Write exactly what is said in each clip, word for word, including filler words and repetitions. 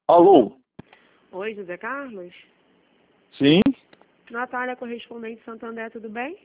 Alô? Oi, José Carlos? Sim? Natália, correspondente Santander, tudo bem?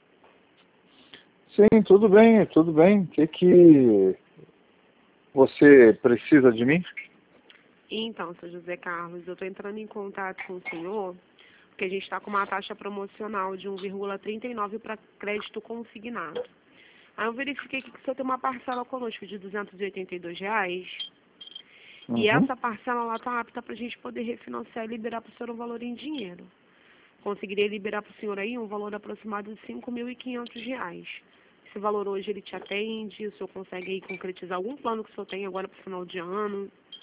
Sim, tudo bem, tudo bem. O que que você precisa de mim? Então, seu José Carlos, eu estou entrando em contato com o senhor, porque a gente está com uma taxa promocional de um vírgula trinta e nove para crédito consignado. Aí eu verifiquei que o senhor tem uma parcela conosco de duzentos e oitenta e dois reais. Uhum. E essa parcela está apta para a gente poder refinanciar e liberar para o senhor um valor em dinheiro. Conseguiria liberar para o senhor aí um valor aproximado de cinco mil e quinhentos reais. Esse valor hoje ele te atende, o senhor consegue aí concretizar algum plano que o senhor tem agora para o final de ano?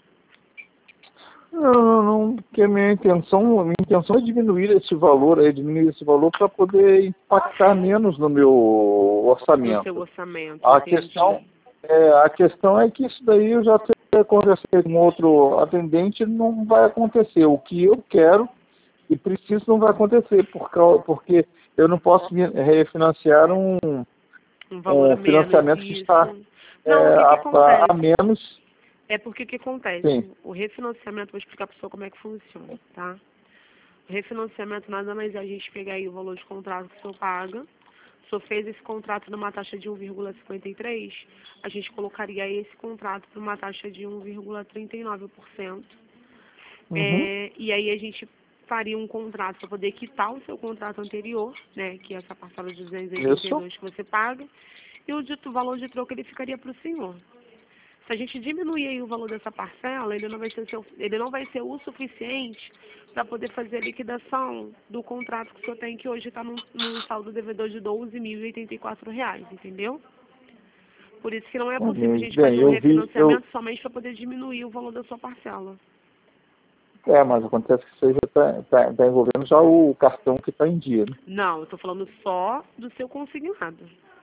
Não, não, não, porque minha intenção, minha intenção é diminuir esse valor, é diminuir esse valor para poder impactar menos no meu orçamento. No seu orçamento, A entendi. questão, é, a questão é que isso daí eu já até conversei com outro atendente, não vai acontecer. O que eu quero e preciso não vai acontecer, por causa, porque eu não posso refinanciar um, Um valor um a menos, financiamento que isso. está Não, é, o que que a, acontece? a menos. É porque o que acontece? Sim. O refinanciamento, vou explicar para o senhor como é que funciona, tá? O refinanciamento nada mais é a gente pegar aí o valor de contrato que o senhor paga. O senhor fez esse contrato numa taxa de um vírgula cinquenta e três, a gente colocaria esse contrato para uma taxa de um vírgula trinta e nove por cento. Uhum. É, e aí a gente faria um contrato para poder quitar o seu contrato anterior, né, que é essa parcela de duzentos e oitenta e dois Isso. que você paga, e o dito valor de troco ele ficaria para o senhor. Se a gente diminuir aí o valor dessa parcela, ele não vai ser, seu, ele não vai ser o suficiente para poder fazer a liquidação do contrato que o senhor tem, que hoje está num, num saldo devedor de doze mil e oitenta e quatro reais, entendeu? Por isso que não é possível a gente Bem, fazer um eu vi, eu, refinanciamento somente para poder diminuir o valor da sua parcela. é, mas acontece que isso aí já está tá, tá envolvendo já o cartão que está em dia, né? Não, eu estou falando só do seu consignado.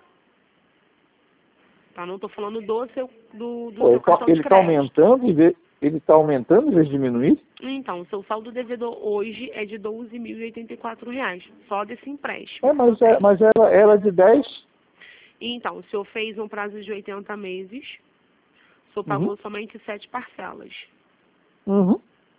Tá? Não estou falando do seu, do, do Pô, seu ele está cartão de ele tá crédito. aumentando em vez, ele tá aumentando em vez de diminuir? Então, o seu saldo devedor hoje é de doze mil e oitenta e quatro reais, só desse empréstimo É, que o senhor mas, é, tem. mas era, era de dez. Então, o senhor fez um prazo de oitenta meses, o senhor Uhum. pagou somente sete parcelas. Uhum.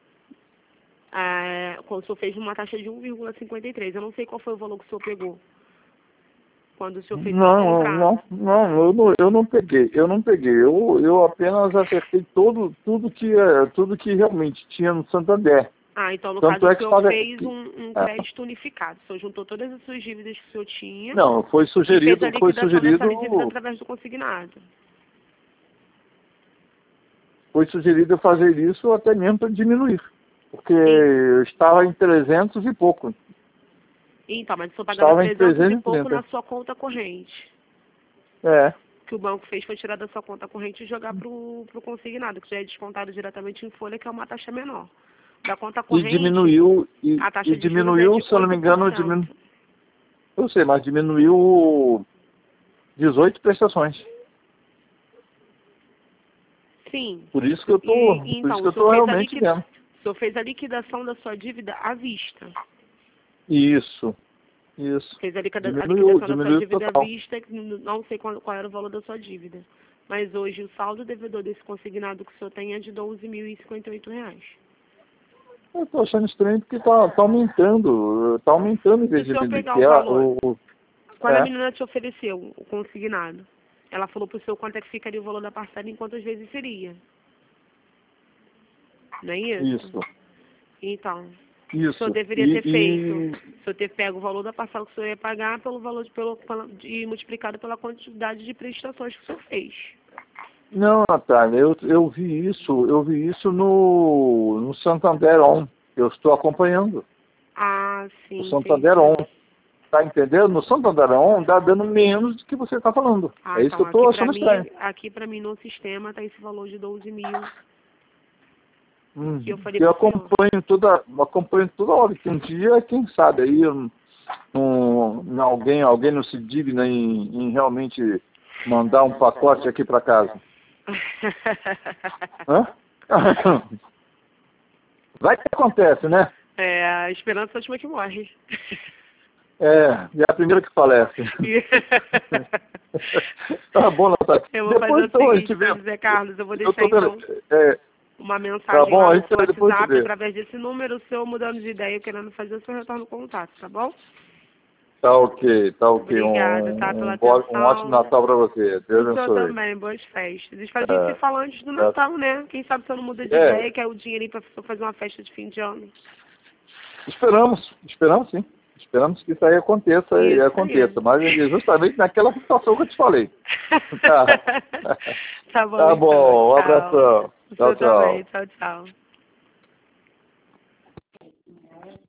É, o senhor fez uma taxa de um vírgula cinquenta e três. Eu não sei qual foi o valor que o senhor pegou quando o senhor fez esse Não, não, contrato. não, eu não, eu não peguei, eu não peguei, eu, eu apenas acertei todo, tudo que, é, tudo que realmente tinha no Santander. Ah, então no Tanto caso o é que senhor paga, fez que, um, um é, crédito unificado. O senhor juntou todas as suas dívidas que o senhor tinha não, foi e fez a sugerido, foi liquidação dessa sugerido, dívida através do consignado. foi sugerido eu fazer isso até mesmo para diminuir, porque E, eu estava em trezentos e pouco, então, mas o senhor pagava estava em trezentos e trezentos e pouco na trinta. sua conta corrente. É, O que o banco fez foi tirar da sua conta corrente e jogar para o consignado, que já é descontado diretamente em folha, que é uma taxa menor. Da conta e corrente, diminuiu, e, a taxa e de juros é diminuiu, de se eu não me oito por engano, diminuiu, cento. eu sei, mas diminuiu dezoito prestações. Sim. Por isso que eu tô, E, e por isso então, que o eu senhor, tô fez a realmente liquida... vendo. o senhor fez a liquidação da sua dívida à vista. Isso, isso. Fez a, liquida... a Diminuiu, liquidação da sua diminuiu dívida à total. vista, que n- não sei qual, qual era o valor da sua dívida. Mas hoje o saldo devedor desse consignado que o senhor tem é de doze mil e cinquenta e oito reais. Eu tô achando estranho porque tá, tá aumentando, tá aumentando em Se vez o de senhor diminuir. pegar Que o é, valor, o, o- quando a é, menina te ofereceu o consignado, ela falou pro senhor quanto é que ficaria o valor da parcela e quantas vezes seria. Não é isso? isso, Então, o senhor isso. deveria E, ter feito, e o senhor ter pego o valor da parcela que o senhor ia pagar pelo valor de, pelo, pela- e multiplicado pela quantidade de prestações que o senhor fez. não, Natália, eu, eu vi isso, eu vi isso no, no Santander On. Eu estou acompanhando. Ah, O sim, Santander On. entendi. Tá entendendo? No Santander On dá dando menos do que você está falando. Ah, É isso que então, eu aqui estou pra achando estranho. mim, aqui pra mim no sistema tá esse valor de doze mil Hum, que eu falei eu pro senhor. acompanho toda, acompanho toda hora, que um dia, quem sabe, aí um, um, alguém, alguém não se digna em, em realmente mandar um pacote aqui para casa. Hã? Vai que acontece, né? É, a esperança é a última que morre. É, e é a primeira que falece. Tá bom, Natália. Eu vou fazer Depois o então a seguinte, gente vê. seu José Carlos, eu vou Eu deixar tô vendo. então. É, uma mensagem bom, lá a no gente seu vai depois WhatsApp ver. através desse número, o seu mudando de ideia, querendo fazer o seu retorno contato, tá bom? Tá ok, tá ok. Obrigada, tá, Um, pela um, bo- um ótimo atenção. Natal para você. Deus O senhor abençoe. também, boas festas. Espero que a gente se É, fala antes do é, Natal, né? Quem sabe o senhor não muda de é, ideia, quer o dinheirinho pra pessoa fazer uma festa de fim de ano. esperamos, esperamos sim. Esperamos que isso aí aconteça e Isso aconteça. aí. Mas é justamente naquela situação que eu te falei. Tá, Tá bom, tá então. bom, um Tchau. abração. O Tchau, senhor tchau. também. Tchau, tchau.